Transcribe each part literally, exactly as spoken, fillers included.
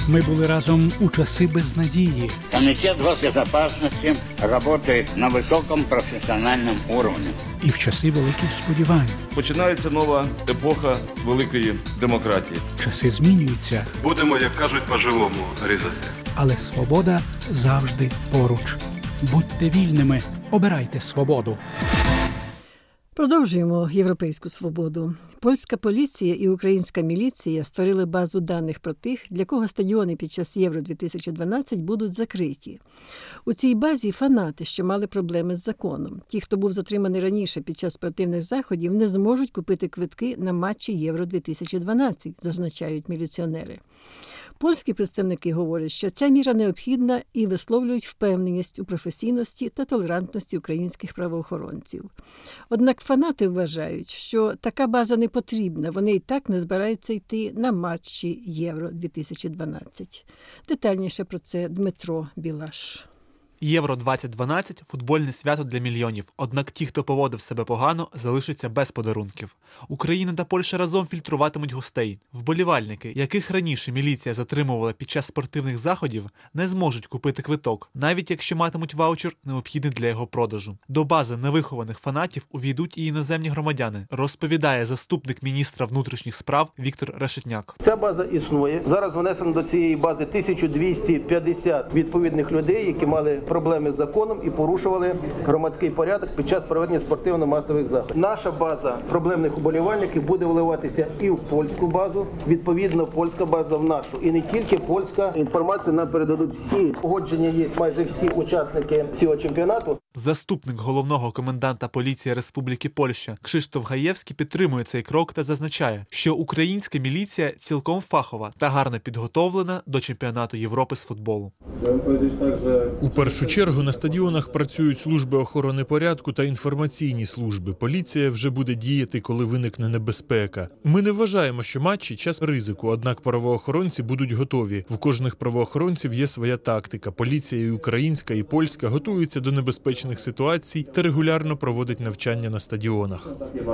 Ми були разом у часи безнадії. Комитет госбезопасности работает на высоком профессиональном уровне. І в часи великих сподівань. Починається нова епоха великої демократії. Часи змінюються. Будемо, як кажуть, по-живому різати. Але свобода завжди поруч. Будьте вільними, обирайте свободу. Продовжуємо європейську свободу. Польська поліція і українська міліція створили базу даних про тих, для кого стадіони під час Євро дві тисячі дванадцять будуть закриті. У цій базі фанати, що мали проблеми з законом. Ті, хто був затриманий раніше під час спортивних заходів, не зможуть купити квитки на матчі Євро дві тисячі дванадцять, зазначають міліціонери. Польські представники говорять, що ця міра необхідна і висловлюють впевненість у професійності та толерантності українських правоохоронців. Однак фанати вважають, що така база не потрібна, вони і так не збираються йти на матчі Євро дві тисячі дванадцять. Детальніше про це Дмитро Білаш. Євро двадцять дванадцять – футбольне свято для мільйонів. Однак ті, хто поводив себе погано, залишаться без подарунків. Україна та Польща разом фільтруватимуть гостей. Вболівальники, яких раніше міліція затримувала під час спортивних заходів, не зможуть купити квиток, навіть якщо матимуть ваучер, необхідний для його продажу. До бази невихованих фанатів увійдуть і іноземні громадяни, розповідає заступник міністра внутрішніх справ Віктор Решетняк. Ця база існує. Зараз внесено до цієї бази тисяча двісті п'ятдесят відповідних людей, які мали проблеми з законом і порушували громадський порядок під час проведення спортивно-масових заходів. Наша база проблемних уболівальників буде вливатися і в польську базу, відповідно польська база в нашу. І не тільки польська. Інформацію нам передадуть всі. Погодження є майже всі учасники цього чемпіонату. Заступник головного коменданта поліції Республіки Польща Крzysztof Гаєвський підтримує цей крок та зазначає, що українська міліція цілком фахова та гарно підготовлена до чемпіонату Європи з футболу. У першу чергу на стадіонах працюють служби охорони порядку та інформаційні служби. Поліція вже буде діяти, коли виникне небезпека. Ми не вважаємо, що матчі – час ризику, однак правоохоронці будуть готові. В кожних правоохоронців є своя тактика. Поліція і українська, і польська готуються до небезпечних ситуацій та регулярно проводить навчання на стадіонах.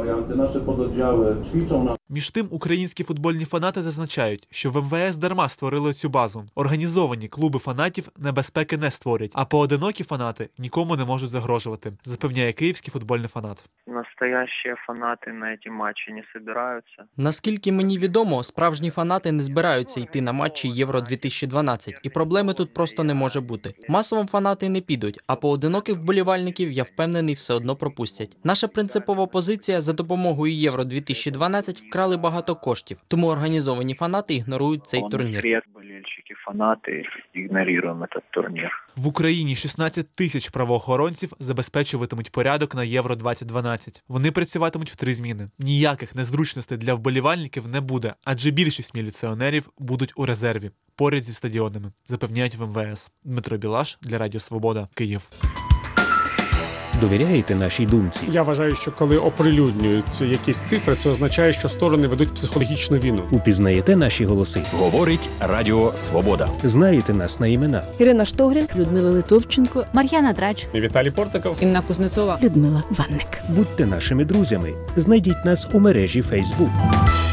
Між тим, українські футбольні фанати зазначають, що в ем ве ес дарма створили цю базу. Організовані клуби фанатів небезпеки не створять, а поодинокі фанати нікому не можуть загрожувати, запевняє київський футбольний фанат. Настоящие фанати на ці матчі не збираються. Наскільки мені відомо, справжні фанати не збираються йти на матчі Євро дві тисячі дванадцять, і проблеми тут просто не може бути. Масово фанати не підуть, а поодиноких вболівальників, я впевнений, все одно пропустять. Наша принципова позиція – за допомогою Євро дві тисячі дванадцять вкрали багато коштів, тому організовані фанати ігнорують цей турнір. Болельщики, фанати ігноруємо цей турнір. В Україні шістнадцять тисяч правоохоронців забезпечуватимуть порядок на Євро двадцять дванадцять. Вони працюватимуть в три зміни. Ніяких незручностей для вболівальників не буде, адже більшість міліціонерів будуть у резерві, поряд зі стадіонами, запевняють в ем ве ес. Дмитро Білаш для Радіо Свобода, Київ. Довіряєте нашій думці? Я вважаю, що коли оприлюднюються якісь цифри, це означає, що сторони ведуть психологічну війну. Упізнаєте наші голоси? Говорить Радіо Свобода. Знаєте нас на імена? Ірина Штогрін, Людмила Литовченко, Мар'яна Драч, Віталій Портников, Інна Кузнецова, Людмила Ванник. Будьте нашими друзями. Знайдіть нас у мережі Facebook.